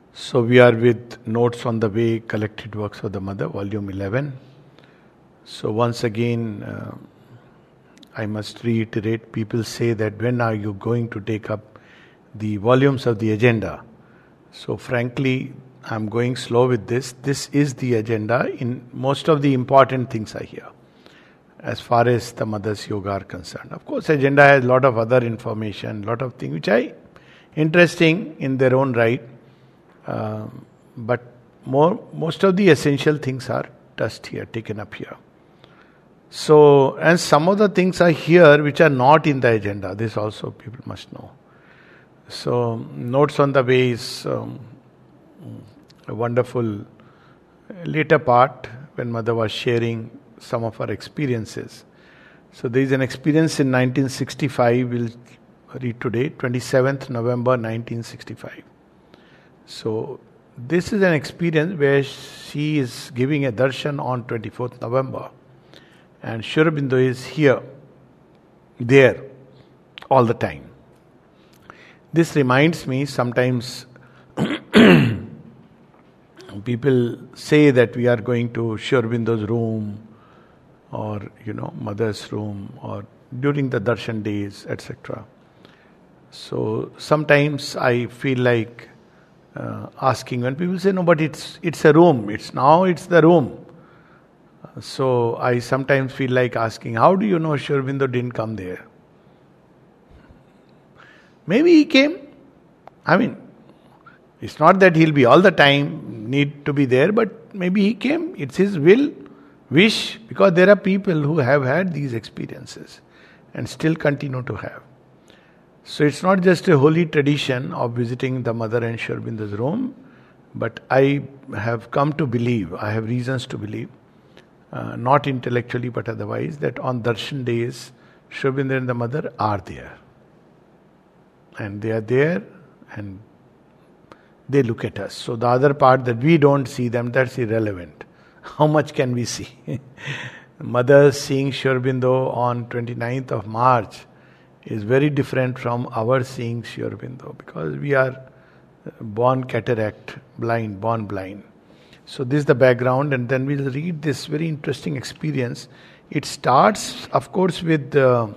So we are with Notes on the Way, Collected Works of the Mother, Volume 11. So once again, I must reiterate, people say that when are you going to take up the volumes of the agenda? So frankly, I'm going slow with this. This is the agenda in most of the important things I hear, as far as the Mother's Yoga are concerned. Of course, agenda has a lot of other information, lot of things which are interesting in their own right. But most of the essential things are touched here, taken up here. So, and some of the things are here which are not in the agenda. This also people must know. So, Notes on the Way is a wonderful later part when Mother was sharing some of her experiences. So, there is an experience in 1965, we'll read today, 27th November 1965. So, this is an experience where she is giving a darshan on 24th November. And Sri Aurobindo is here, there, all the time. This reminds me, sometimes people say that we are going to Sri Aurobindo's room, or, Mother's room, or during the darshan days, etc. So, sometimes I feel like asking when people say, no, but it's a room, it's the room. So I sometimes feel like asking, how do you know Sri Aurobindo didn't come there? Maybe he came. It's not that he'll be all the time need to be there, but maybe he came. It's his wish, because there are people who have had these experiences and still continue to have. So it's not just a holy tradition of visiting the Mother and Sri Aurobindo's room, but I have come to believe, I have reasons to believe, not intellectually but otherwise, that on darshan days, Sri Aurobindo and the Mother are there. And they are there and they look at us. So the other part that we don't see them, that's irrelevant. How much can we see? Mother seeing Sri Aurobindo on 29th of March is very different from our seeing Sri Aurobindo, because we are born cataract, born blind. So this is the background, and then we'll read this very interesting experience. It starts, of course, with the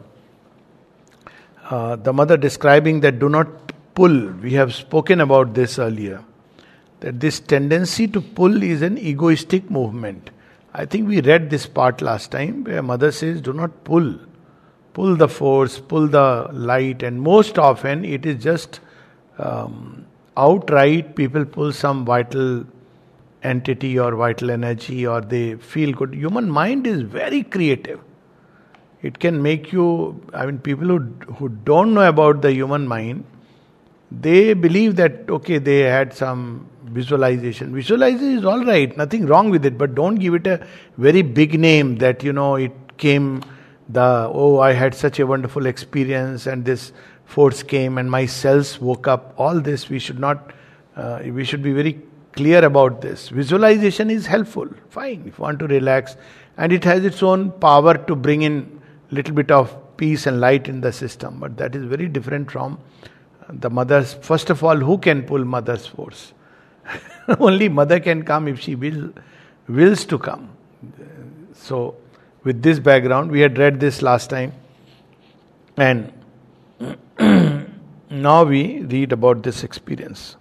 Mother describing that do not pull. We have spoken about this earlier, that this tendency to pull is an egoistic movement. I think we read this part last time, where Mother says, do not pull. Pull the force, pull the light, and most often it is just outright people pull some vital entity or vital energy, or they feel good. Human mind is very creative. It can make you, people who don't know about the human mind, they believe that, okay, they had some visualization. Visualization is all right, nothing wrong with it, but don't give it a very big name that, it came, I had such a wonderful experience and this force came and my cells woke up. All this, we should be very clear about this. Visualization is helpful, fine, if you want to relax, and it has its own power to bring in little bit of peace and light in the system, but that is very different from the Mother's. First of all, who can pull Mother's force? Only Mother can come if she wills to come. So, with this background, we had read this last time, and now we read about this experience.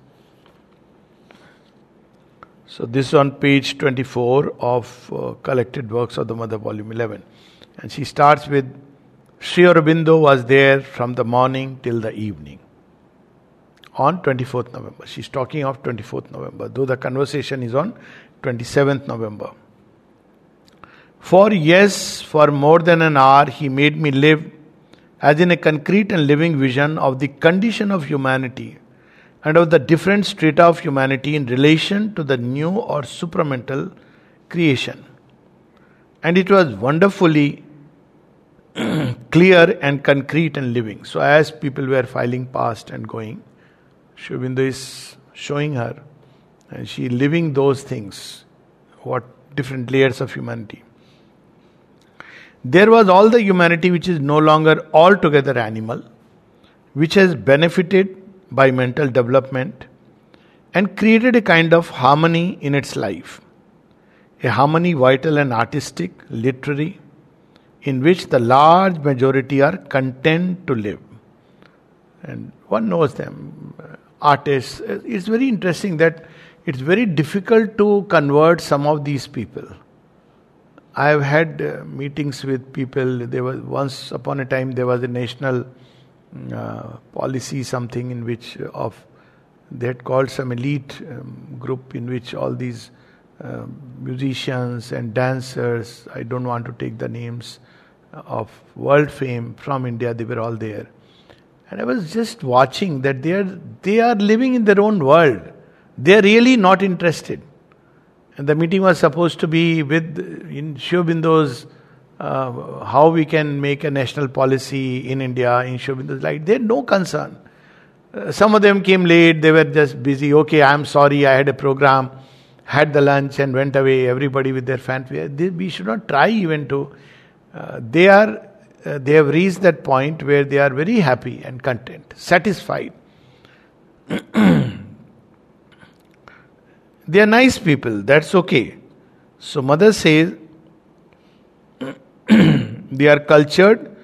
So this is on page 24 of Collected Works of the Mother, Volume 11. And she starts with, Sri Aurobindo was there from the morning till the evening. On 24th November. She's talking of 24th November, though the conversation is on 27th November. For more than an hour he made me live as in a concrete and living vision of the condition of humanity and of the different strata of humanity in relation to the new or supramental creation. And it was wonderfully clear and concrete and living. So as people were filing past and going, Sri Aurobindo is showing her, and she living those things, what different layers of humanity. There was all the humanity which is no longer altogether animal, which has benefited by mental development, and created a kind of harmony in its life. A harmony vital and artistic, literary, in which the large majority are content to live. And one knows them, artists. It's very interesting that it's very difficult to convert some of these people. I have had meetings with people. There was once upon a time there was a national policy, something in which they had called some elite group in which all these musicians and dancers, I don't want to take the names, of world fame from India, they were all there. And I was just watching that they are living in their own world. They are really not interested. And the meeting was supposed to be with in Sri Aurobindo's how we can make a national policy in India in Sri Aurobindo's light. They had no concern. Some of them came late, they were just busy. Okay, I'm sorry, I had a program, had the lunch and went away, everybody with their fanfare. We should not try even to. They have reached that point where they are very happy and content, satisfied. They are nice people, that's okay. So mother says, they are cultured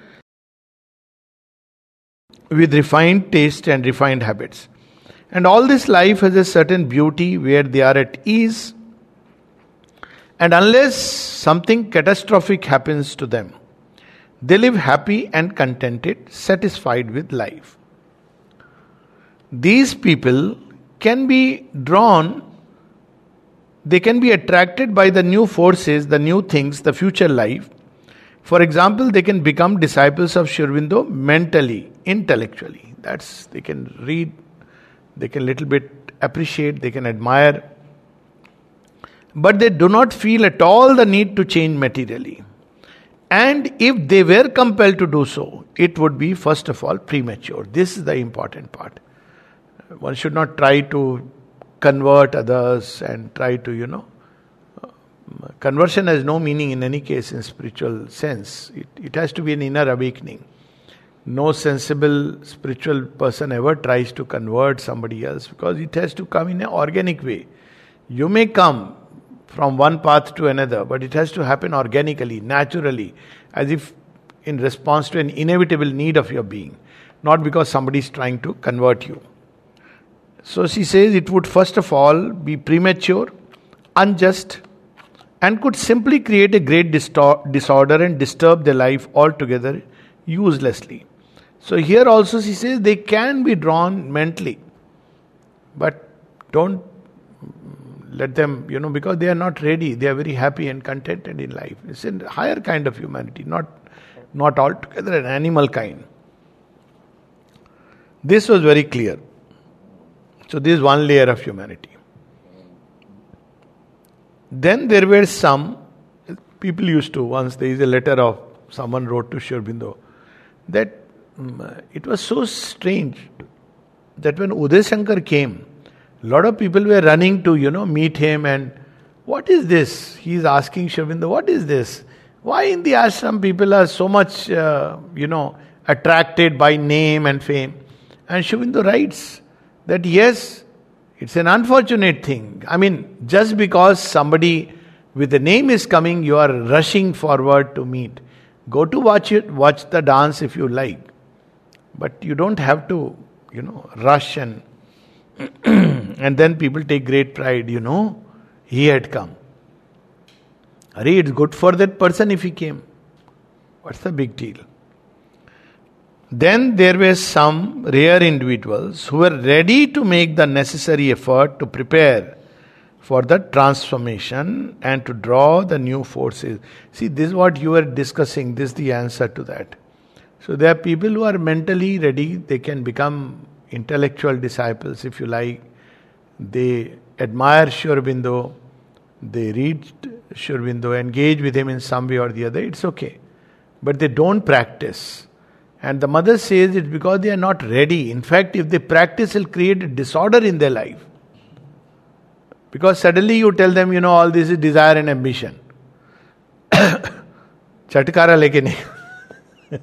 with refined taste and refined habits. And all this life has a certain beauty where they are at ease. And unless something catastrophic happens to them, they live happy and contented, satisfied with life. These people can be drawn, they can be attracted by the new forces, the new things, the future life. For example, they can become disciples of Sri Aurobindo mentally, intellectually. They can read, they can little bit appreciate, they can admire. But they do not feel at all the need to change materially. And if they were compelled to do so, it would be first of all premature. This is the important part. One should not try to convert others and try to, conversion has no meaning in any case in spiritual sense. It has to be an inner awakening. No sensible spiritual person ever tries to convert somebody else because it has to come in an organic way. You may come from one path to another, but it has to happen organically, naturally, as if in response to an inevitable need of your being, not because somebody is trying to convert you. So she says it would first of all be premature, unjust, and could simply create a great disorder and disturb their life altogether uselessly. So here also she says they can be drawn mentally, but don't let them, because they are not ready, they are very happy and contented in life. It's a higher kind of humanity, not altogether an animal kind. This was very clear. So this is one layer of humanity. Then there were some people used to, once there is a letter of someone wrote to Sri Aurobindo, that it was so strange that when Uday Shankar came, a lot of people were running to, meet him and, what is this? He is asking Sri Aurobindo, what is this? Why in the ashram people are so much, attracted by name and fame? And Sri Aurobindo writes that yes, it's an unfortunate thing. I mean, just because somebody with a name is coming, you are rushing forward to meet. Go to watch the dance if you like. But you don't have to, rush and and then people take great pride, he had come. It's good for that person if he came. What's the big deal? Then there were some rare individuals who were ready to make the necessary effort to prepare for the transformation and to draw the new forces. See, this is what you were discussing. This is the answer to that. So there are people who are mentally ready. They can become intellectual disciples, if you like. They admire Sri Aurobindo. They read Sri Aurobindo, engage with him in some way or the other. It's okay. But they don't practice. And the mother says it's because they are not ready. In fact, if they practice, it will create a disorder in their life. Because suddenly you tell them, all this is desire and ambition. Chatkara leke nahi.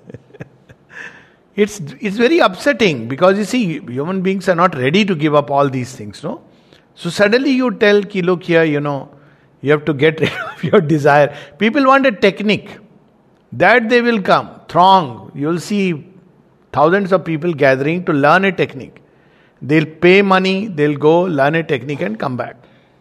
It's very upsetting because you see, human beings are not ready to give up all these things, no? So suddenly you tell ki look here, you have to get rid of your desire. People want a technique. That they will come. Throng. You'll see thousands of people gathering to learn a technique. They'll pay money, they'll go learn a technique and come back.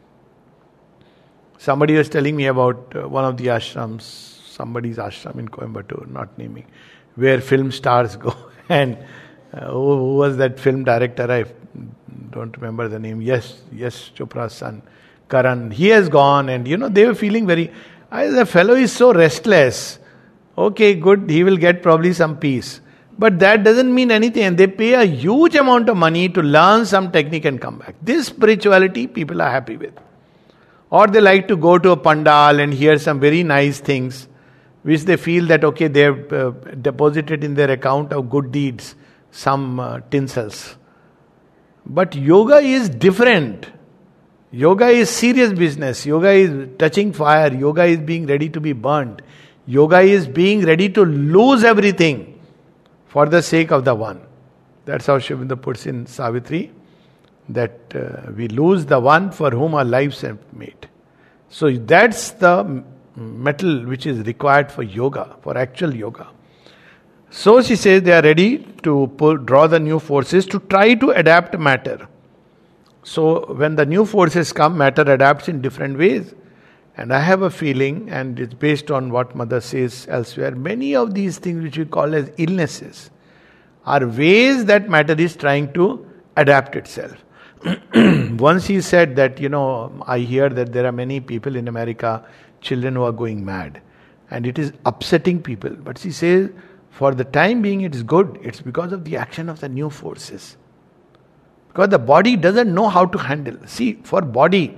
Somebody was telling me about one of the ashrams, somebody's ashram in Coimbatore, not naming, where film stars go. And who was that film director? I don't remember the name. Yes, Chopra's son, Karan. He has gone, and they were feeling very. The fellow is so restless. Okay, good. He will get probably some peace. But that doesn't mean anything. And they pay a huge amount of money to learn some technique and come back. This spirituality people are happy with. Or they like to go to a pandal and hear some very nice things, which they feel that, okay, they have deposited in their account of good deeds some tinsels. But yoga is different. Yoga is serious business. Yoga is touching fire. Yoga is being ready to be burnt. Yoga is being ready to lose everything for the sake of the one. That's how Sri Aurobindo puts in Savitri, that we lose the one for whom our lives are made. So that's the metal which is required for yoga, for actual yoga. So she says they are ready to draw the new forces to try to adapt matter. So when the new forces come, matter adapts in different ways. And I have a feeling, and it's based on what Mother says elsewhere, many of these things which we call as illnesses are ways that matter is trying to adapt itself. Once he said that, I hear that there are many people in America, children who are going mad. And it is upsetting people. But she says, for the time being it is good. It's because of the action of the new forces. Because the body doesn't know how to handle. See, for body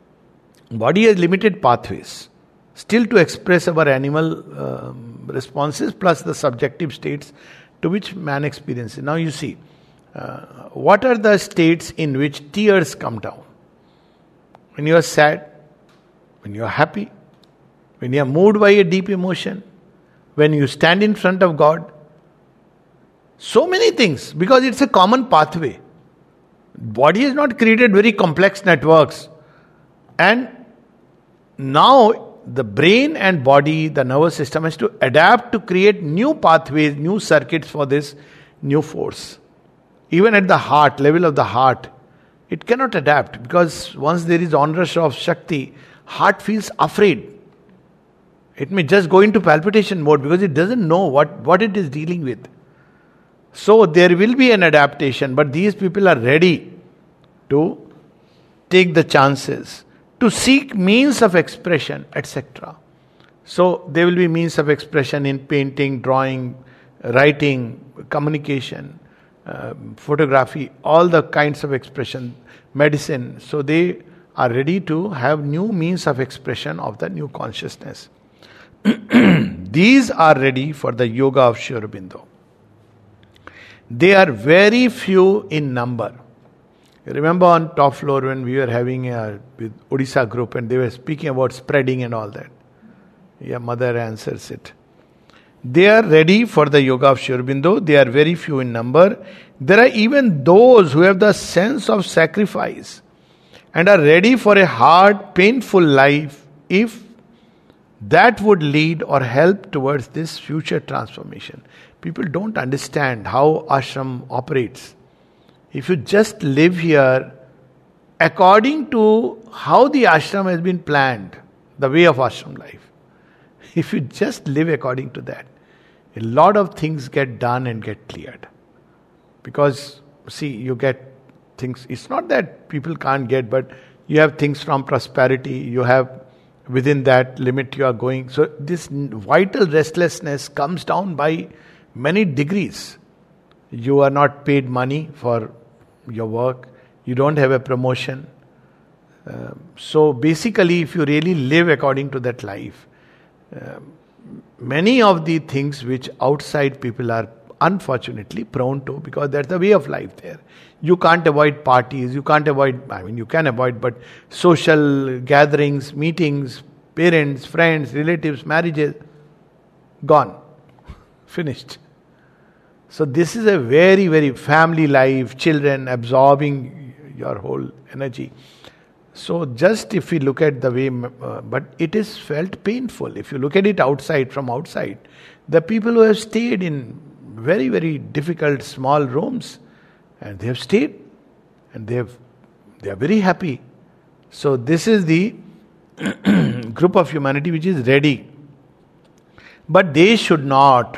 has limited pathways. Still to express our animal responses plus the subjective states to which man experiences. Now you see, what are the states in which tears come down? When you are sad, when you are happy, when you are moved by a deep emotion, when you stand in front of God. So many things, because it's a common pathway. Body has not created very complex networks. And now the brain and body, the nervous system has to adapt to create new pathways, new circuits for this new force. Even at the heart, level of the heart, it cannot adapt, because once there is onrush of Shakti, heart feels afraid. It may just go into palpitation mode because it doesn't know what it is dealing with. So there will be an adaptation, but these people are ready to take the chances, to seek means of expression, etc. So there will be means of expression in painting, drawing, writing, communication, photography, all the kinds of expression, medicine. So they are ready to have new means of expression of the new consciousness. These are ready for the yoga of Sri Aurobindo. They are very few in number. You remember on top floor when we were having with Odisha group and they were speaking about spreading and all that. Yeah, Mother answers it. They are ready for the yoga of Sri Aurobindo. They are very few in number. There are even those who have the sense of sacrifice and are ready for a hard, painful life if that would lead or help towards this future transformation. People don't understand how ashram operates. If you just live here according to how the ashram has been planned, the way of ashram life, if you just live according to that, a lot of things get done and get cleared. Because, see, you get things, it's not that people can't get, but you have things from prosperity, you have within that limit you are going. So this vital restlessness comes down by many degrees. You are not paid money for your work. You don't have a promotion. So basically, if you really live according to that life, many of the things which outside people are unfortunately prone to, because that's the way of life there. You can't avoid parties, you can't avoid, you can avoid, but social gatherings, meetings, parents, friends, relatives, marriages, gone. Finished. So this is a very, very family life, children absorbing your whole energy. So just if we look at the way, but it is felt painful. If you look at it outside, from outside, the people who have stayed in very, very difficult small rooms, and they have stayed, and they are very happy. So this is the group of humanity which is ready. But they should not,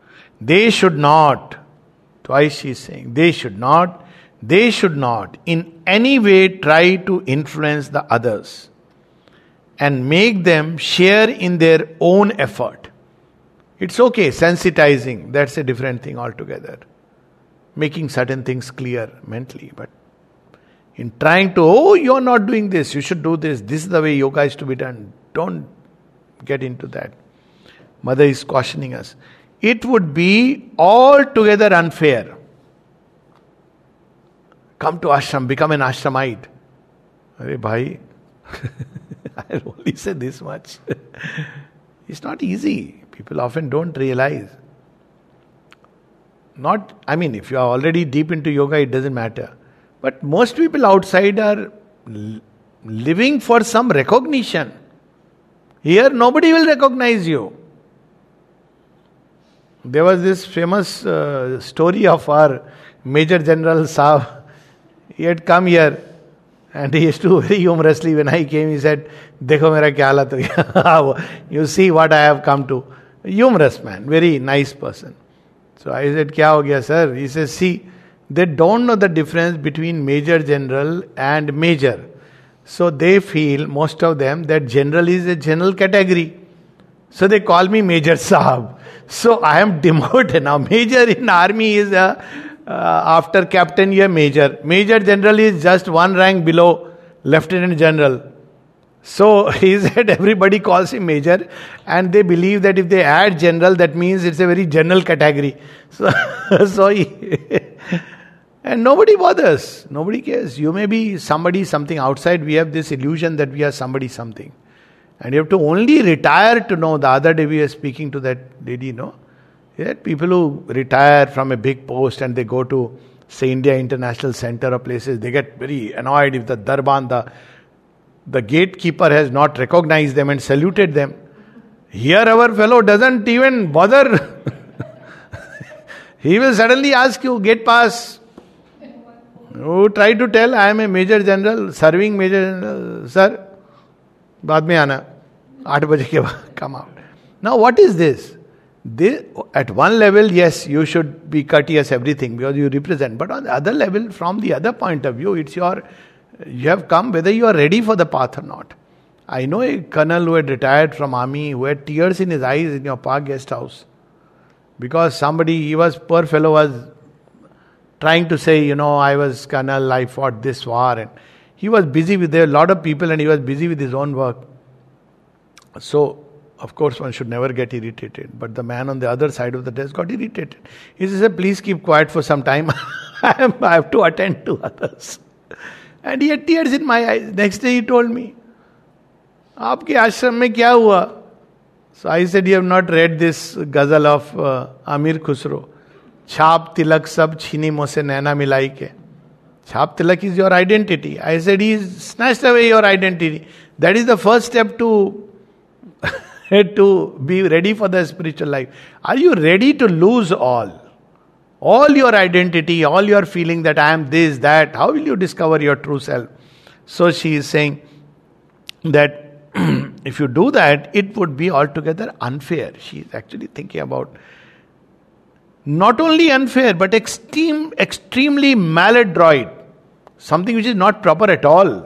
twice she is saying, they should not in any way try to influence the others and make them share in their own effort. It's okay, sensitizing, that's a different thing altogether. Making certain things clear mentally, but in trying to, you're not doing this, you should do this is the way yoga is to be done. Don't get into that. Mother is cautioning us. It would be altogether unfair. Come to ashram, become an ashramite. Arey bhai, I'll only say this much. It's not easy. People often don't realize. If you are already deep into yoga, it doesn't matter. But most people outside are living for some recognition. Here, nobody will recognize you. There was this famous story of our Major General Saab. He had come here and he used to very humorously, when I came, he said, "Dekho mera kya halat ho gaya." You see what I have come to. Humorous man, very nice person. So I said, "Kya ho gaya, sir?" He says, "See, they don't know the difference between Major General and Major. So they feel, most of them, that General is a general category. So they call me Major Saab. So I am demoted now. Major in army is after captain, you are major. Major General is just one rank below Lieutenant General. So he said everybody calls him Major, and they believe that if they add General, that means it's a very general category. And nobody bothers. Nobody cares. You may be somebody, something outside. We have this illusion that we are somebody, something. And you have to only retire to know. The other day we were speaking to that lady, that people who retire from a big post and they go to, say, India International Center or places, they get very annoyed if the Darban, the gatekeeper has not recognized them and saluted them. Here our fellow doesn't even bother. He will suddenly ask you, "Gate pass." You try to tell, "I am a Major General, serving Major General." "Sir, baad mein aana. 8 baje ke baad come out." Now what is this? At one level, yes, you should be courteous, everything, because you represent. But on the other level, from the other point of view, you have come whether you are ready for the path or not. I know a colonel who had retired from army, who had tears in his eyes in your park guest house. Because poor fellow was trying to say, I was colonel, I fought this war. And he was busy there were a lot of people and he was busy with his own work. So, of course, one should never get irritated. But the man on the other side of the desk got irritated. He said, "Please keep quiet for some time. I have to attend to others." And he had tears in my eyes. Next day he told me, "Aapke ashram mein kya hua?" So I said, "You have not read this ghazal of Amir Khusro. Chhap tilak sab chhini mo se naina milai ke." Chhap tilak is your identity. I said, he snatched away your identity. That is the first step to be ready for the spiritual life. Are you ready to lose all? All your identity, all your feeling that I am this, that. How will you discover your true self? So she is saying that if you do that, it would be altogether unfair. She is actually thinking about not only unfair, but extremely maladroit. Something which is not proper at all.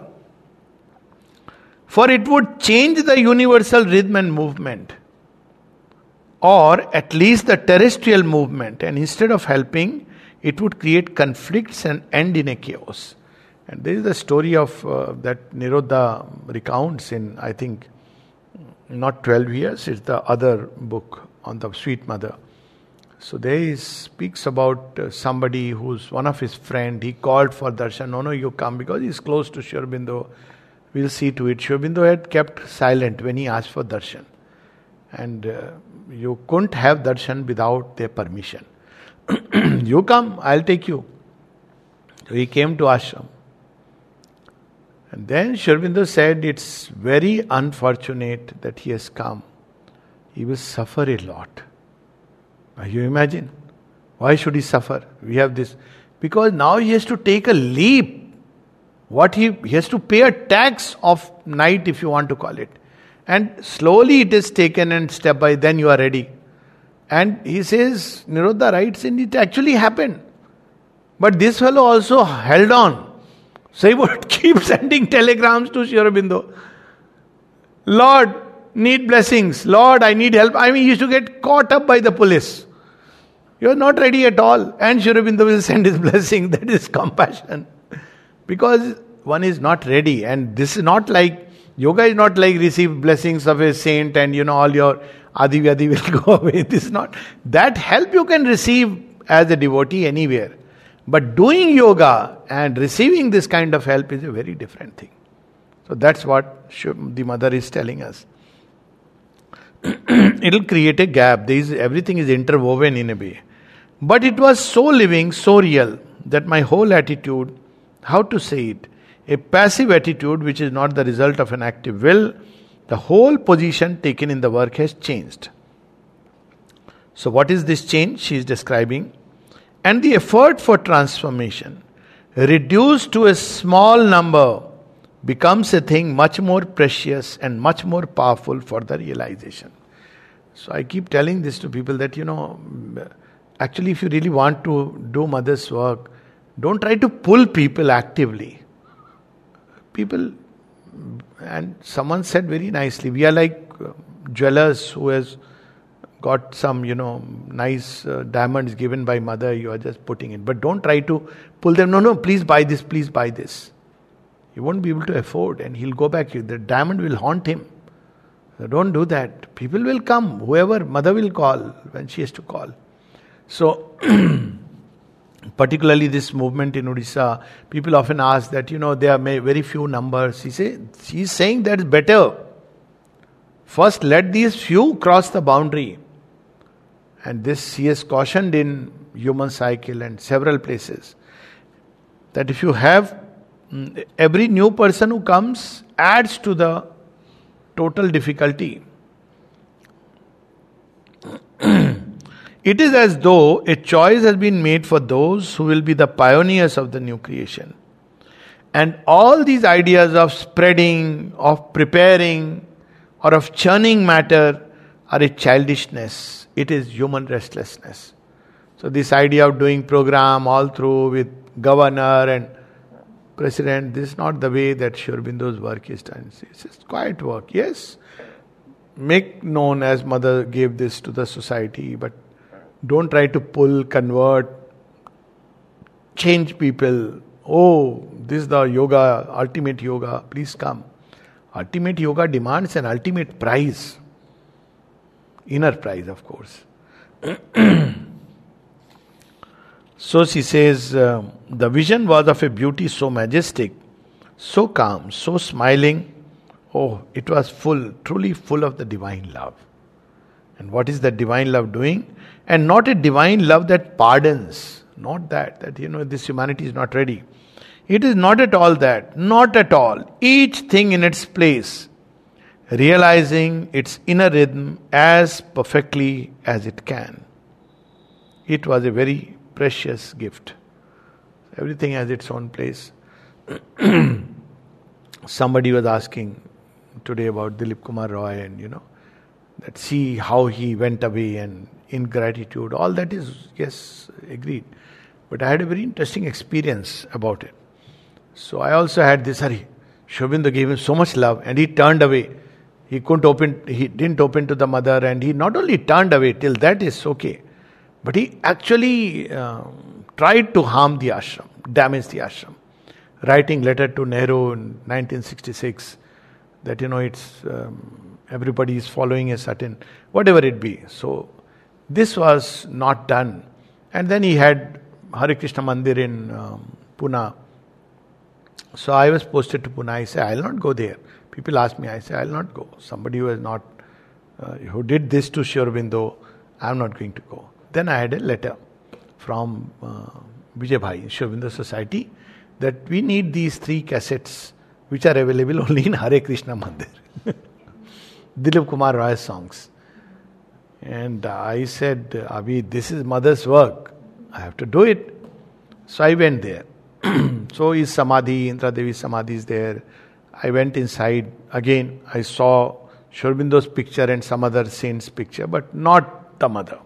For it would change the universal rhythm and movement, or at least the terrestrial movement, and instead of helping, it would create conflicts and end in a chaos. And this is the story of that Nirodha recounts in, I think, not 12 years, it's the other book on the Sweet Mother. So there he speaks about somebody who's one of his friend. He called for darshan. No, you come, because he's close to Sri Aurobindo. We'll see to it. Sri Aurobindo had kept silent when he asked for darshan. And you couldn't have darshan without their permission. You come, I'll take you. So he came to ashram. And then Sri Aurobindo said, it's very unfortunate that he has come. He will suffer a lot. Now you imagine, why should he suffer? We have this. Because now he has to take a leap. He has to pay a tax of night, if you want to call it. And slowly it is taken, and step by then you are ready. And he says, Nirodha writes, and it actually happened. But this fellow also held on. So he would keep sending telegrams to Sri Aurobindo. Lord, need blessings. Lord, I need help. I mean, he used to get caught up by the police. You are not ready at all. And Sri Aurobindo will send his blessing. That is compassion. Because one is not ready. And this is not like, yoga is not like receive blessings of a saint and all your adi vyadi will go away. This is not. That help you can receive as a devotee anywhere. But doing yoga and receiving this kind of help is a very different thing. So that's what the mother is telling us. It will create a gap. Everything is interwoven in a way. But it was so living, so real, that my whole attitude, how to say it, a passive attitude which is not the result of an active will, the whole position taken in the work has changed. So what is this change she is describing? And the effort for transformation, reduced to a small number, becomes a thing much more precious and much more powerful for the realization. So I keep telling this to people that, actually if you really want to do mother's work, don't try to pull people actively. People, and someone said very nicely, we are like jewelers who has got some, nice diamonds given by mother, you are just putting it. But don't try to pull them, no, please buy this, please buy this. He won't be able to afford, and he'll go back. The diamond will haunt him. So don't do that. People will come, whoever mother will call when she has to call. So, particularly this movement in Odisha, people often ask that, there are very few numbers. She's saying that is better. First, let these few cross the boundary. And this he has cautioned in Human Cycle and several places. That if you have every new person who comes adds to the total difficulty. It is as though a choice has been made for those who will be the pioneers of the new creation. And all these ideas of spreading, of preparing, or of churning matter are a childishness. It is human restlessness. So this idea of doing program all through with governor and president, this is not the way that Sri Aurobindo's work is done. It's just quiet work. Yes, make known as mother gave this to the society, but don't try to pull, convert, change people. Oh, this is the yoga, ultimate yoga, please come. Ultimate yoga demands an ultimate prize. Inner prize, of course. So she says, the vision was of a beauty so majestic, so calm, so smiling. Oh, it was full, truly full of the divine love. And what is that divine love doing? And not a divine love that pardons. Not that this humanity is not ready. It is not at all that. Not at all. Each thing in its place, realizing its inner rhythm as perfectly as it can. It was a very precious gift. Everything has its own place. Somebody was asking today about Dilip Kumar Roy and that see how he went away and ingratitude. All that is, yes, agreed. But I had a very interesting experience about it. So I also had this, Sri Aurobindo gave him so much love and he turned away. He didn't open to the mother, and he not only turned away, till that is okay, but he actually tried to harm the ashram, damage the ashram. Writing letter to Nehru in 1966 that it's everybody is following a certain, whatever it be. So this was not done. And then he had Hare Krishna Mandir in Pune. So I was posted to Pune. I say, I will not go there. People ask me, I say, I will not go. Somebody who has not, who did this to Sri Aurobindo, I am not going to go. Then I had a letter from Vijay Bhai, Sri Aurobindo Society, that we need these 3 cassettes which are available only in Hare Krishna Mandir. Dilip Kumar Roy's songs. And I said, Abhi, this is mother's work. I have to do it. So I went there. So is Samadhi, Indra Devi's Samadhi is there. I went inside. Again, I saw Sri Aurobindo's picture and some other saint's picture, but not the mother.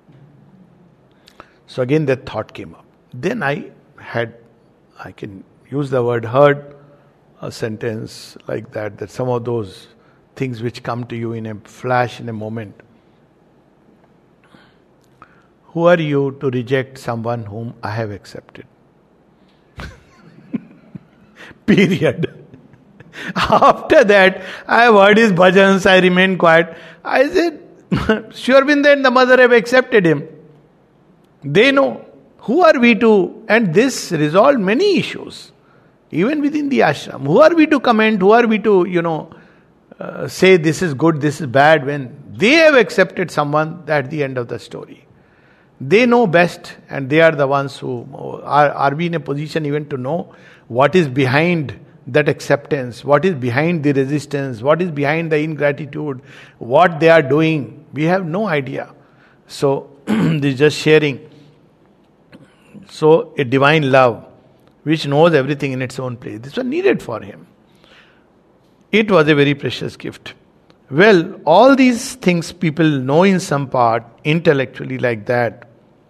So again that thought came up. Then I can use the word heard, a sentence like that some of those things which come to you in a flash, in a moment. Who are you to reject someone whom I have accepted? Period. After that, I have heard his bhajans, I remained quiet. I said, Sri Aurobindo and the mother have accepted him. They know. Who are we to? And this resolved many issues, even within the ashram. Who are we to comment? Who are we to, say this is good, this is bad, when they have accepted someone at the end of the story? They know best, and they are the ones who are we in a position even to know what is behind that acceptance, what is behind the resistance, what is behind the ingratitude, what they are doing. We have no idea. So, this is just sharing. So, a divine love which knows everything in its own place. This was needed for him. It was a very precious gift. Well, all these things people know in some part, intellectually like that.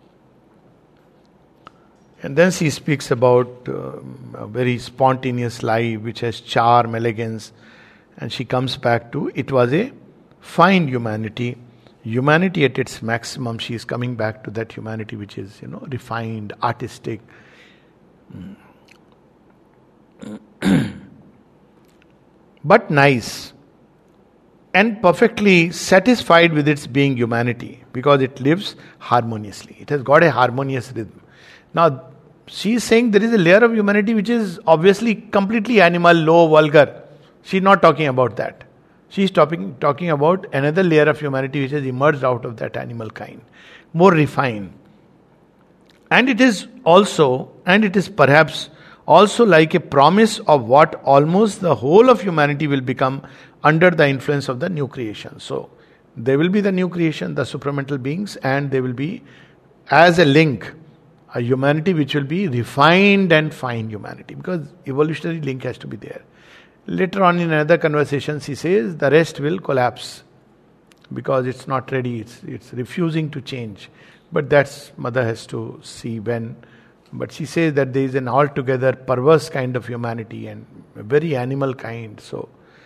And then she speaks about a very spontaneous life which has charm, elegance. And she comes back to, it was a fine humanity. Humanity at its maximum. She is coming back to that humanity which is, refined, artistic. But nice. And perfectly satisfied with its being humanity. Because it lives harmoniously. It has got a harmonious rhythm. Now, she is saying there is a layer of humanity which is obviously completely animal, low, vulgar. She is not talking about that. She is talking about another layer of humanity which has emerged out of that animal kind. More refined. And it is perhaps also like a promise of what almost the whole of humanity will become under the influence of the new creation. So, there will be the new creation, the supramental beings, and there will be, as a link, a humanity which will be refined and fine humanity, because evolutionary link has to be there. Later on in another conversation, she says the rest will collapse because it's not ready, it's refusing to change. But that's mother has to see when. But she says that there is an altogether perverse kind of humanity and a very animal kind. So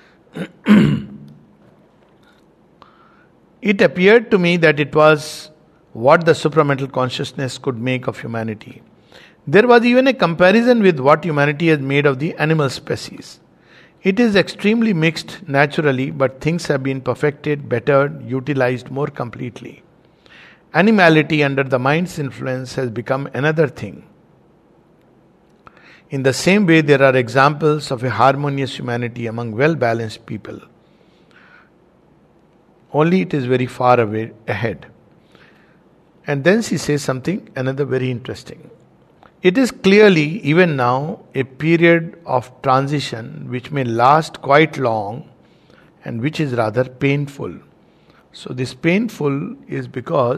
it appeared to me that it was what the supramental consciousness could make of humanity. There was even a comparison with what humanity has made of the animal species. It is extremely mixed naturally, but things have been perfected, bettered, utilized more completely. Animality under the mind's influence has become another thing. In the same way, there are examples of a harmonious humanity among well-balanced people. Only it is very far away ahead. And then she says something, another very interesting. It is clearly, even now, a period of transition which may last quite long and which is rather painful. So this painful is because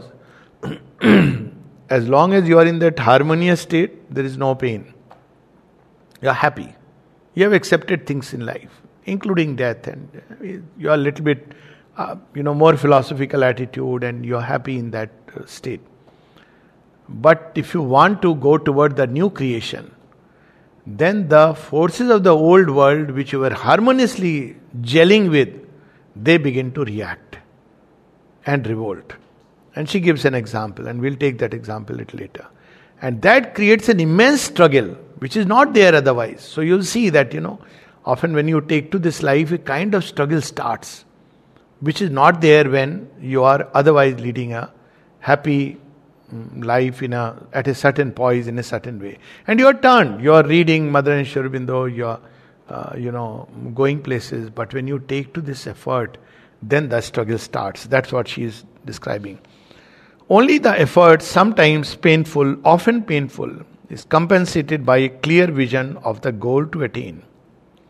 as long as you are in that harmonious state, there is no pain. You are happy. You have accepted things in life, including death, and you are a little bit, more philosophical attitude, and you are happy in that state. But if you want to go toward the new creation, then the forces of the old world which you were harmoniously gelling with, they begin to react and revolt. And she gives an example, and we'll take that example a little later. And that creates an immense struggle, which is not there otherwise. So you'll see that, often when you take to this life, a kind of struggle starts, which is not there when you are otherwise leading a happy life at a certain poise, in a certain way. And you are turned, you are reading Mother and Sri Aurobindo, you are, going places. But when you take to this effort, then the struggle starts. That's what she is describing. Only the effort, sometimes painful, often painful, is compensated by a clear vision of the goal to attain.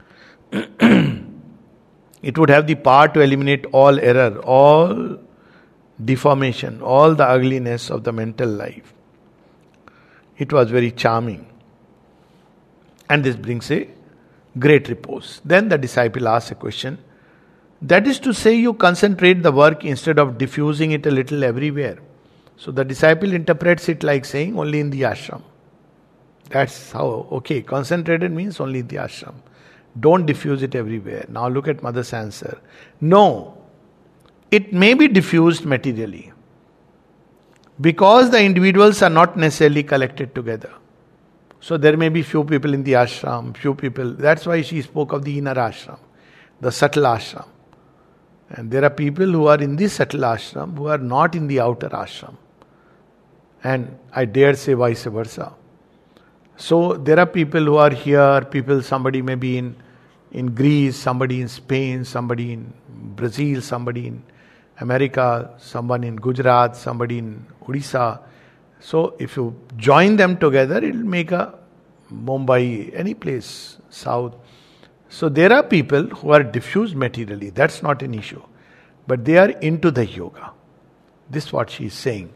It would have the power to eliminate all error, all deformation, all the ugliness of the mental life. It was very charming. And this brings a great repose. Then the disciple asks a question. That is to say, you concentrate the work instead of diffusing it a little everywhere. So the disciple interprets it like saying only in the ashram. That's how, okay, concentrated means only in the ashram. Don't diffuse it everywhere. Now look at Mother's answer. No, it may be diffused materially. Because the individuals are not necessarily collected together. So there may be few people in the ashram, few people. That's why she spoke of the inner ashram, the subtle ashram. And there are people who are in the subtle ashram who are not in the outer ashram. And I dare say vice versa. So there are people who are here, somebody may be in Greece, somebody in Spain, somebody in Brazil, somebody in America, someone in Gujarat, somebody in Odisha. So if you join them together, it will make a Mumbai, any place, south. So there are people who are diffused materially. That's not an issue. But they are into the yoga. This is what she is saying.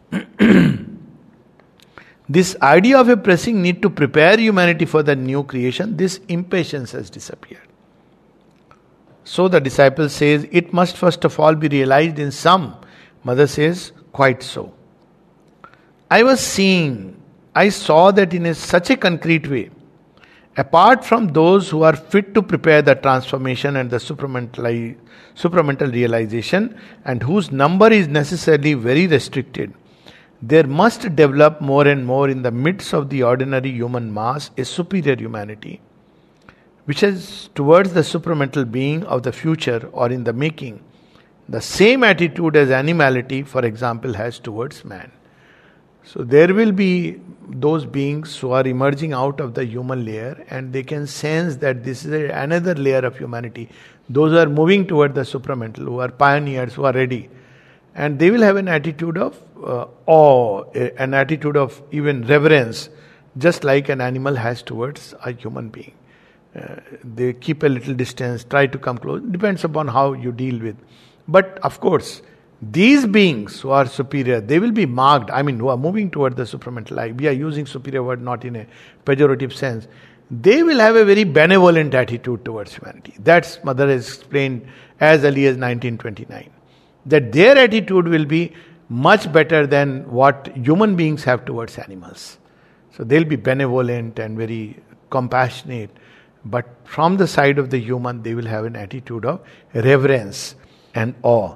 This idea of a pressing need to prepare humanity for the new creation, this impatience has disappeared. So the disciple says, it must first of all be realized in some. Mother says, quite so. I saw that in such a concrete way, apart from those who are fit to prepare the transformation and the supramental realization, and whose number is necessarily very restricted, there must develop more and more in the midst of the ordinary human mass a superior humanity, which is towards the supramental being of the future or in the making, the same attitude as animality, for example, has towards man. So there will be those beings who are emerging out of the human layer and they can sense that this is another layer of humanity. Those who are moving toward the supramental, who are pioneers, who are ready. And they will have an attitude of awe, an attitude of even reverence, just like an animal has towards a human being. They keep a little distance, try to come close. Depends upon how you deal with. But of course, these beings who are superior, they will be marked, who are moving toward the supramental life. We are using superior word not in a pejorative sense. They will have a very benevolent attitude towards humanity. That's Mother has explained as early as 1929. That their attitude will be much better than what human beings have towards animals. So they'll be benevolent and very compassionate. But from the side of the human, they will have an attitude of reverence and awe.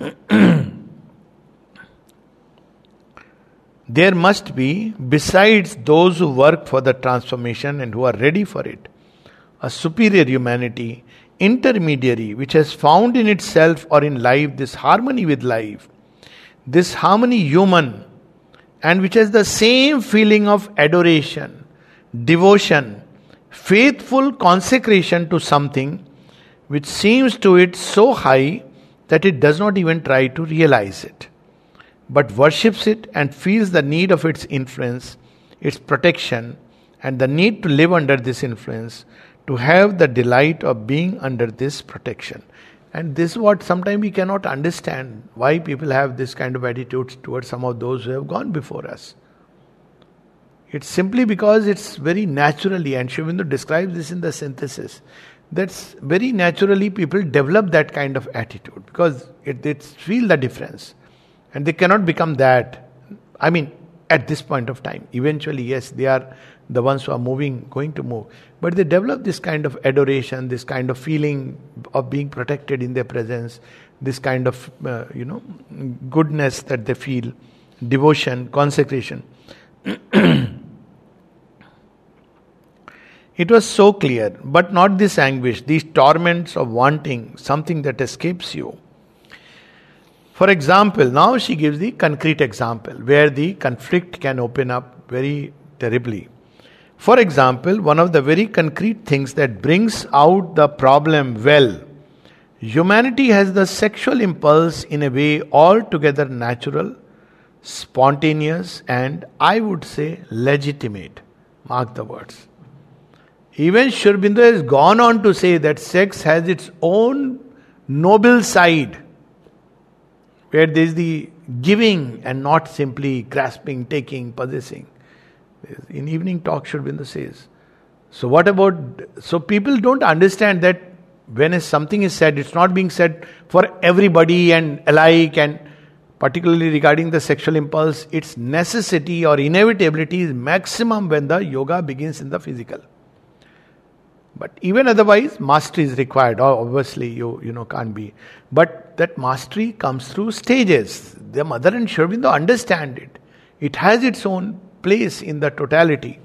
There must be, besides those who work for the transformation and who are ready for it, a superior humanity, intermediary, which has found in itself or in life this harmony with life, this harmony human, and which has the same feeling of adoration, devotion, faithful consecration to something which seems to it so high that it does not even try to realize it, but worships it and feels the need of its influence, its protection, and the need to live under this influence, to have the delight of being under this protection. And this is what sometimes we cannot understand, why people have this kind of attitudes towards some of those who have gone before us. It's simply because it's very naturally, and Sri Aurobindo describes this in the synthesis, that's very naturally people develop that kind of attitude because they feel the difference and they cannot become that. At this point of time, eventually, yes, they are the ones who are going to move, but they develop this kind of adoration, this kind of feeling of being protected in their presence, this kind of goodness that they feel, devotion, consecration. It was so clear, but not this anguish, these torments of wanting something that escapes you. For example, now she gives the concrete example where the conflict can open up very terribly. For example, one of the very concrete things that brings out the problem humanity has the sexual impulse in a way altogether natural, spontaneous, and I would say legitimate. Mark the words. Even Sri Aurobindo has gone on to say that sex has its own noble side, where there is the giving and not simply grasping, taking, possessing. In evening talk, Sri Aurobindo says. So what about... So people don't understand that when something is said, it's not being said for everybody and alike, and particularly regarding the sexual impulse, its necessity or inevitability is maximum when the yoga begins in the physical. But even otherwise, mastery is required. Obviously, you can't be. But that mastery comes through stages. The mother and Sri Aurobindo understand it. It has its own place in the totality.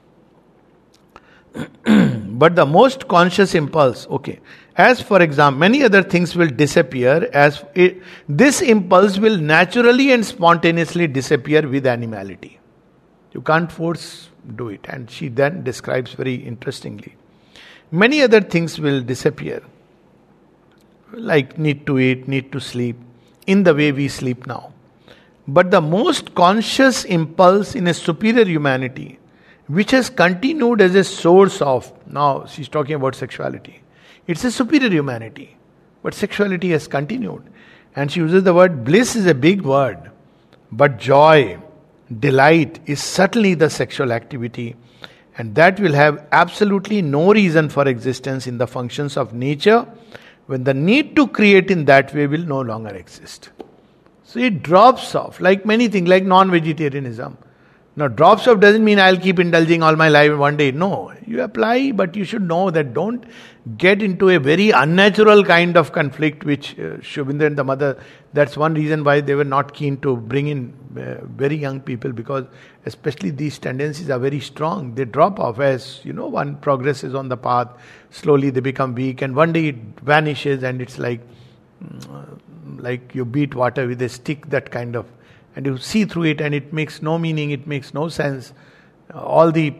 But the most conscious impulse, as for example, many other things will disappear this impulse will naturally and spontaneously disappear with animality. You can't force do it. And she then describes very interestingly. Many other things will disappear, like need to eat, need to sleep, in the way we sleep now. But the most conscious impulse in a superior humanity, which has continued as a source of, now she's talking about sexuality. It's a superior humanity, but sexuality has continued. And she uses the word bliss is a big word, but joy, delight is certainly the sexual activity. And that will have absolutely no reason for existence in the functions of nature, when the need to create in that way will no longer exist. So it drops off, like many things, like non-vegetarianism. Now, drops off doesn't mean I'll keep indulging all my life one day. No, you apply, but you should know that don't get into a very unnatural kind of conflict, which Sri Aurobindo and the mother, that's one reason why they were not keen to bring in very young people, because especially these tendencies are very strong. They drop off as, one progresses on the path, slowly they become weak, and one day it vanishes, and it's like you beat water with a stick, that kind of. And you see through it, and it makes no meaning, it makes no sense. All the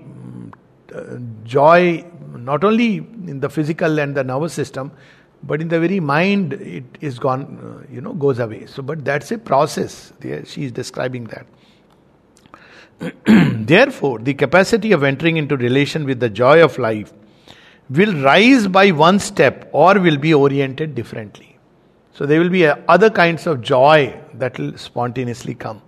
joy, not only in the physical and the nervous system, but in the very mind, it is gone, goes away. So, but that's a process. She is describing that. Therefore, the capacity of entering into relation with the joy of life will rise by one step or will be oriented differently. So there will be other kinds of joy that will spontaneously come.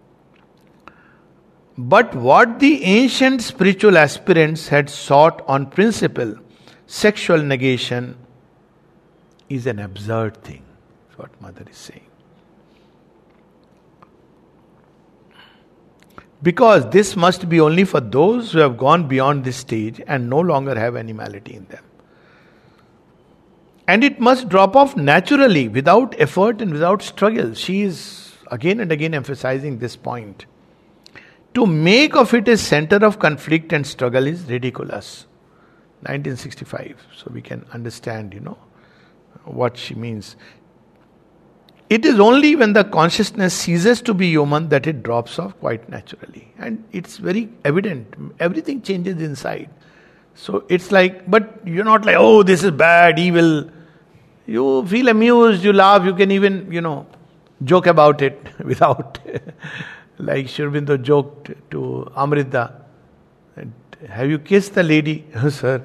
But what the ancient spiritual aspirants had sought on principle, sexual negation, is an absurd thing. That's what Mother is saying. Because this must be only for those who have gone beyond this stage and no longer have animality in them. And it must drop off naturally, without effort and without struggle. She is again and again emphasizing this point. To make of it a center of conflict and struggle is ridiculous. 1965. So we can understand, what she means. It is only when the consciousness ceases to be human that it drops off quite naturally. And it's very evident. Everything changes inside. So it's like, but you're not like, oh, this is bad, evil. You feel amused, you laugh, you can even, joke about it without, like Sri Aurobindo joked to Amrita, have you kissed the lady? Sir.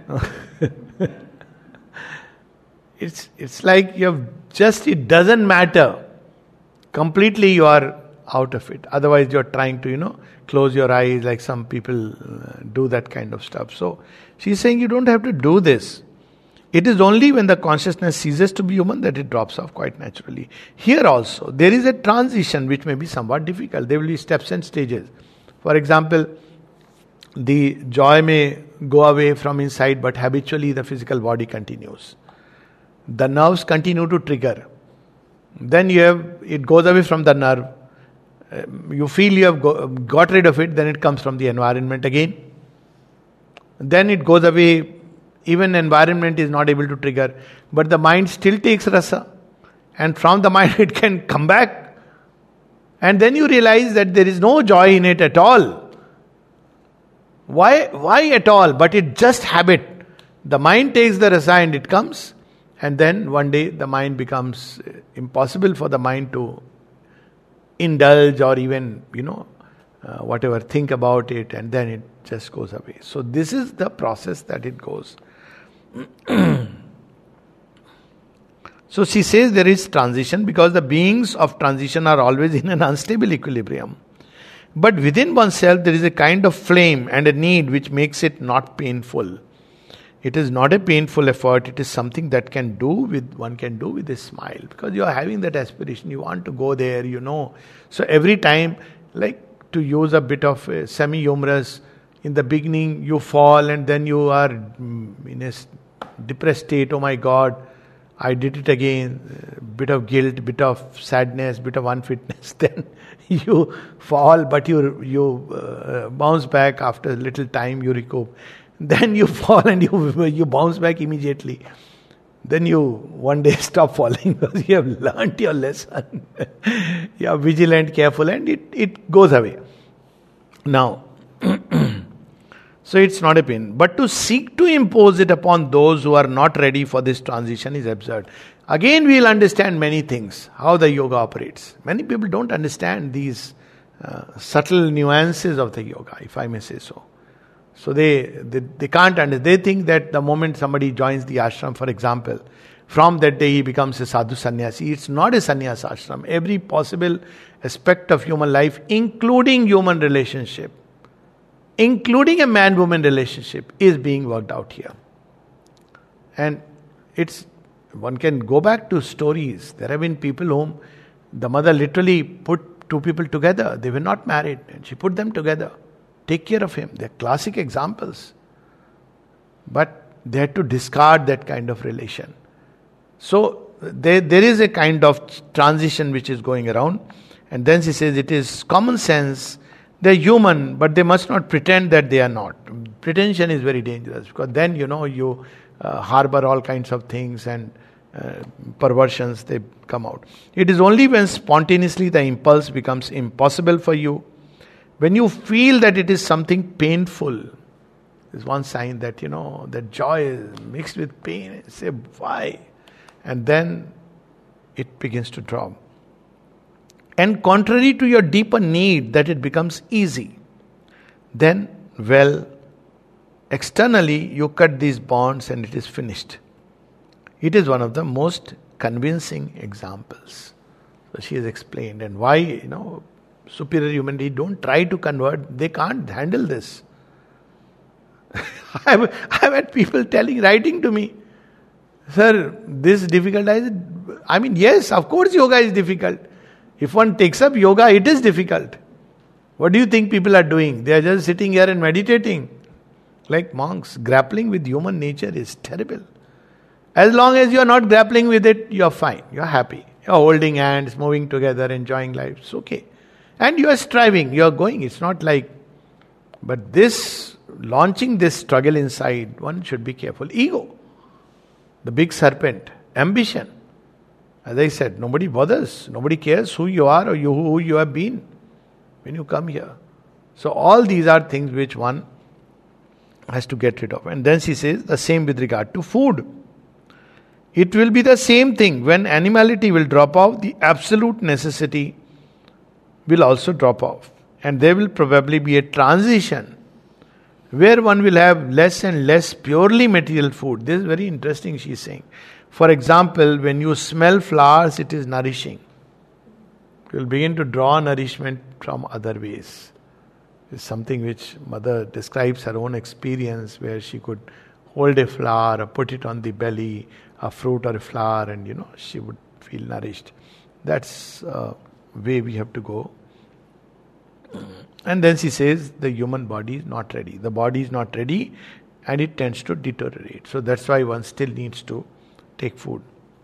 It's like it doesn't matter. Completely you are out of it. Otherwise you're trying to, close your eyes, like some people do that kind of stuff. So she's saying you don't have to do this. It is only when the consciousness ceases to be human that it drops off quite naturally. Here also, there is a transition which may be somewhat difficult. There will be steps and stages. For example, the joy may go away from inside, but habitually the physical body continues. The nerves continue to trigger. Then it goes away from the nerve. You feel you have got rid of it, then it comes from the environment again. Then it goes away. Even environment is not able to trigger, but the mind still takes rasa, and from the mind it can come back, and then you realize that there is no joy in it at all. Why at all? But it's just habit. The mind takes the rasa and it comes, and then one day the mind becomes impossible for the mind to indulge or even whatever, think about it, and then it just goes away. So this is the process that it goes. So she says there is transition because the beings of transition are always in an unstable equilibrium. But within oneself there is a kind of flame and a need which makes it not painful. It is not a painful effort, it is something that one can do with a smile. Because you are having that aspiration, you want to go there, So every time, like to use a bit of semi-humorous, in the beginning you fall and then you are in a depressed state, oh my God, I did it again, bit of guilt, bit of sadness, bit of unfitness. Then you fall, but you bounce back after a little time, you recoup. Then you fall and you bounce back immediately. Then you one day stop falling because you have learnt your lesson. You are vigilant, careful, and it goes away. Now, so it's not a pain. But to seek to impose it upon those who are not ready for this transition is absurd. Again, we will understand many things, how the yoga operates. Many people don't understand these subtle nuances of the yoga, if I may say so. So they can't understand. They think that the moment somebody joins the ashram, for example, from that day he becomes a sadhu sannyasi. It's not a sannyas ashram. Every possible aspect of human life, including human relationship, including a man-woman relationship, is being worked out here. And one can go back to stories. There have been people whom the mother literally put two people together. They were not married and she put them together. Take care of him. They're classic examples. But they had to discard that kind of relation. So there is a kind of transition which is going around. And then she says it is common sense. They're human, but they must not pretend that they are not. Pretension is very dangerous because then you harbor all kinds of things and perversions, they come out. It is only when spontaneously the impulse becomes impossible for you, when you feel that it is something painful, is one sign that that joy is mixed with pain. You say, why? And then it begins to drop. And contrary to your deeper need, that it becomes easy. Then, externally you cut these bonds and it is finished. It is one of the most convincing examples. So she has explained, and why, superior humanity don't try to convert, they can't handle this. I've had people writing to me, sir, this is difficult. I mean, yes, of course yoga is difficult. If one takes up yoga, it is difficult. What do you think people are doing? They are just sitting here and meditating. Like monks, grappling with human nature is terrible. As long as you are not grappling with it, you are fine. You are happy. You are holding hands, moving together, enjoying life. It's okay. And you are striving. You are going. It's not like... But launching this struggle inside, one should be careful. Ego. The big serpent. Ambition. As I said, nobody bothers. Nobody cares who you are or who you have been when you come here. So all these are things which one has to get rid of. And then she says the same with regard to food. It will be the same thing. When animality will drop off, the absolute necessity will also drop off. And there will probably be a transition where one will have less and less purely material food. This is very interesting, she is saying. For example, when you smell flowers, it is nourishing. You will begin to draw nourishment from other ways. It's something which Mother describes her own experience, where she could hold a flower or put it on the belly, a fruit or a flower, and she would feel nourished. That's a way we have to go. And then she says the human body is not ready. The body is not ready and it tends to deteriorate. So that's why one still needs to take food.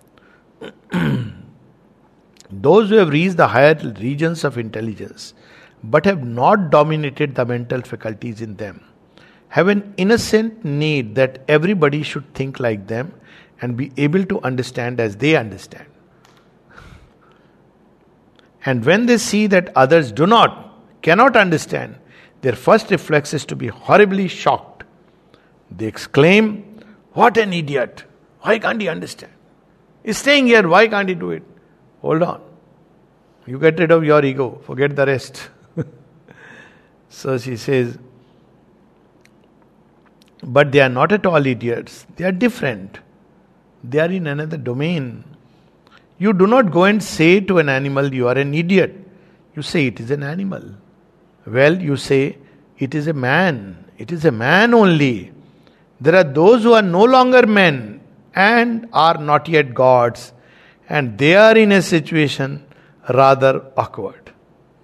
Those who have reached the higher regions of intelligence but have not dominated the mental faculties in them have an innocent need that everybody should think like them and be able to understand as they understand. And when they see that others cannot understand, their first reflex is to be horribly shocked. They exclaim, "What an idiot! Why can't he understand? He's staying here, why can't he do it?" Hold on. You get rid of your ego, forget the rest. So she says, but they are not at all idiots. They are different. They are in another domain. You do not go and say to an animal, you are an idiot. You say it is an animal. Well, you say it is a man. It is a man only. There are those who are no longer men and are not yet gods, and they are in a situation rather awkward.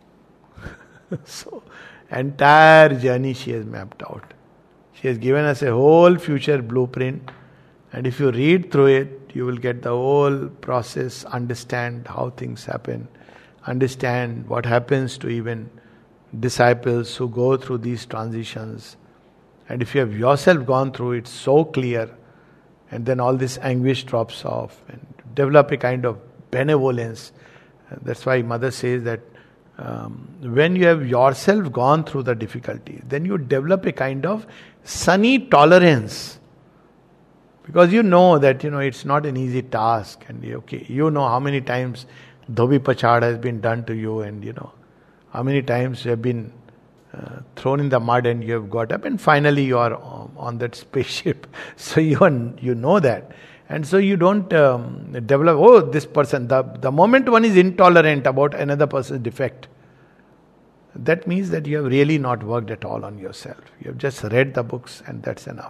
So, entire journey she has mapped out. She has given us a whole future blueprint, and if you read through it, you will get the whole process, understand how things happen, understand what happens to even disciples who go through these transitions. And if you have yourself gone through it, so clear, and then all this anguish drops off, and develop a kind of benevolence. That's why Mother says that when you have yourself gone through the difficulty, then you develop a kind of sunny tolerance. Because you know that, it's not an easy task. And you know how many times dhobi pachad has been done to you, and how many times you have been thrown in the mud and you have got up, and finally you are on that spaceship. So you know that. And so you don't develop, this person, the moment one is intolerant about another person's defect, that means that you have really not worked at all on yourself. You have just read the books and that's enough.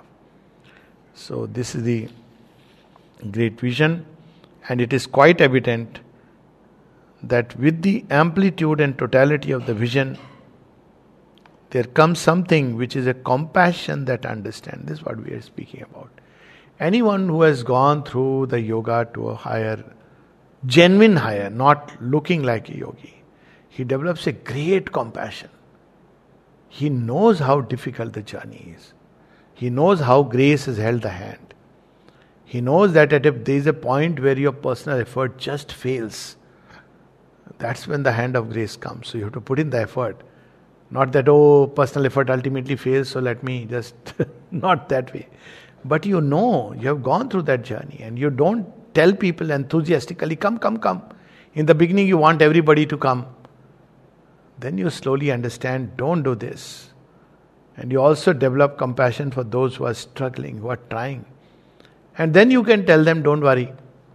So this is the great vision, and it is quite evident that with the amplitude and totality of the vision, there comes something which is a compassion that understands. This is what we are speaking about. Anyone who has gone through the yoga to a higher, genuine higher, not looking like a yogi, he develops a great compassion. He knows how difficult the journey is. He knows how grace has held the hand. He knows that if there is a point where your personal effort just fails, that's when the hand of grace comes. So you have to put in the effort. Not that, personal effort ultimately fails, so let me just, not that way. But you have gone through that journey, and you don't tell people enthusiastically, come. In the beginning you want everybody to come. Then you slowly understand, don't do this. And you also develop compassion for those who are struggling, who are trying. And then you can tell them, don't worry.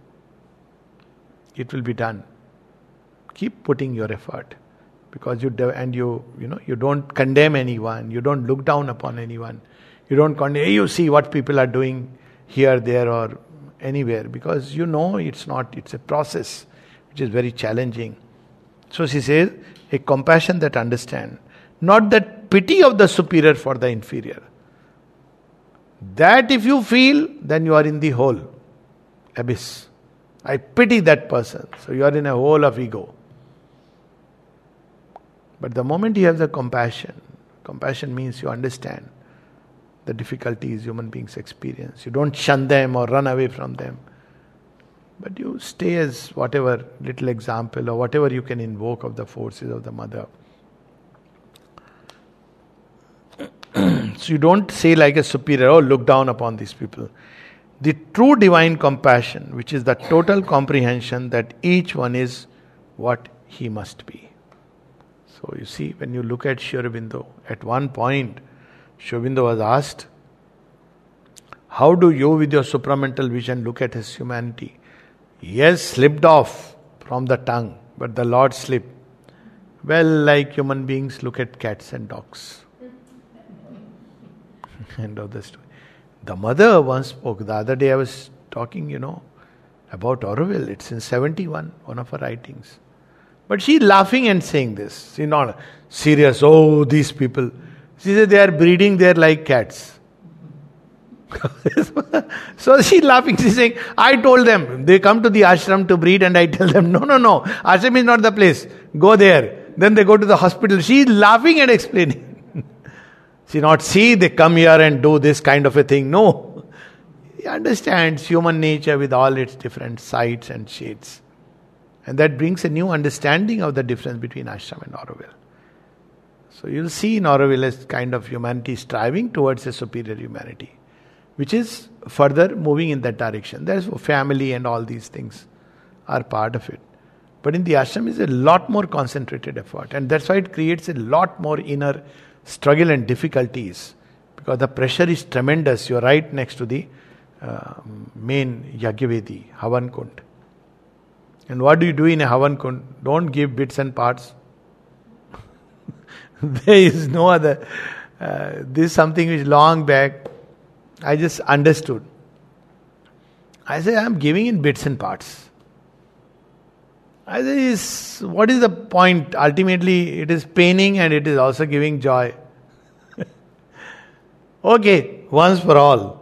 It will be done. Keep putting your effort. Because you don't condemn anyone, you don't look down upon anyone. You don't condemn, you see what people are doing here, there or anywhere. Because it's a process which is very challenging. So she says, a compassion that understands. Not that pity of the superior for the inferior. That if you feel, then you are in the hole, abyss. I pity that person. So you are in a hole of ego. But the moment you have the compassion means you understand the difficulties human beings experience. You don't shun them or run away from them. But you stay as whatever little example or whatever you can invoke of the forces of the Mother. So you don't say like a superior, look down upon these people. The true divine compassion, which is the total comprehension that each one is what he must be. So you see, when you look at Sri Aurobindo, at one point, Sri Aurobindo was asked, how do you with your supramental vision look at his humanity? Yes, slipped off from the tongue, but the Lord slipped. Well, like human beings look at cats and dogs. End of the story. The Mother once spoke, the other day I was talking, about Auroville. It's in 71, one of her writings. But she's laughing and saying this. She's not serious, these people. She said they are breeding there like cats. So she's laughing. She's saying, I told them, they come to the ashram to breed, and I tell them, no. Ashram is not the place. Go there. Then they go to the hospital. She's laughing and explaining. She not see they come here and do this kind of a thing. No. He understands human nature with all its different sides and shades. And that brings a new understanding of the difference between ashram and Auroville. So you'll see in Auroville as kind of humanity striving towards a superior humanity, which is further moving in that direction. There's family and all these things are part of it. But in the ashram is a lot more concentrated effort, and that's why it creates a lot more inner struggle and difficulties, because the pressure is tremendous. You're right next to the main Yagyavedi, Havan Kund. And what do you do in a Havan Kund? Don't give bits and parts. There is no other. This is something which long back I just understood. I say, I'm giving in bits and parts. I say, what is the point? Ultimately, it is paining and it is also giving joy. Okay, once for all.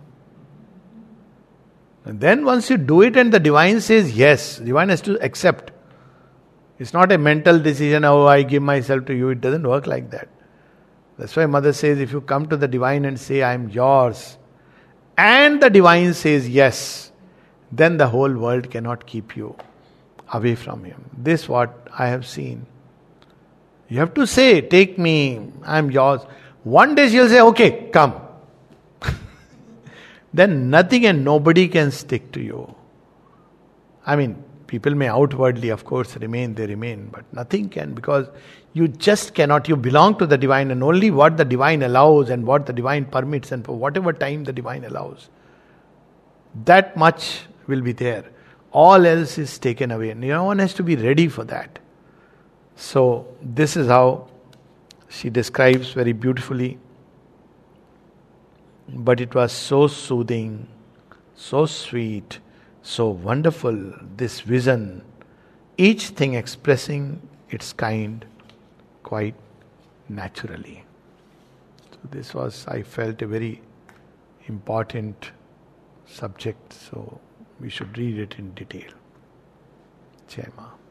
And then once you do it and the divine says yes, divine has to accept. It's not a mental decision, oh, I give myself to you. It doesn't work like that. That's why Mother says, if you come to the divine and say, I am yours, and the divine says yes, then the whole world cannot keep you away from him. This what I have seen. You have to say, take me, I am yours. One day she'll say, okay, come. Then nothing and nobody can stick to you. I mean, people may outwardly, of course, remain, they remain, but nothing can, because you just cannot. You belong to the divine, and only what the divine allows and what the divine permits, and for whatever time the divine allows, that much will be there. All else is taken away, and no one has to be ready for that. So, this is how she describes very beautifully. But it was so soothing, so sweet, so wonderful, this vision, each thing expressing its kind quite naturally. So this was, I felt, a very important subject, so we should read it in detail. Jai Ma.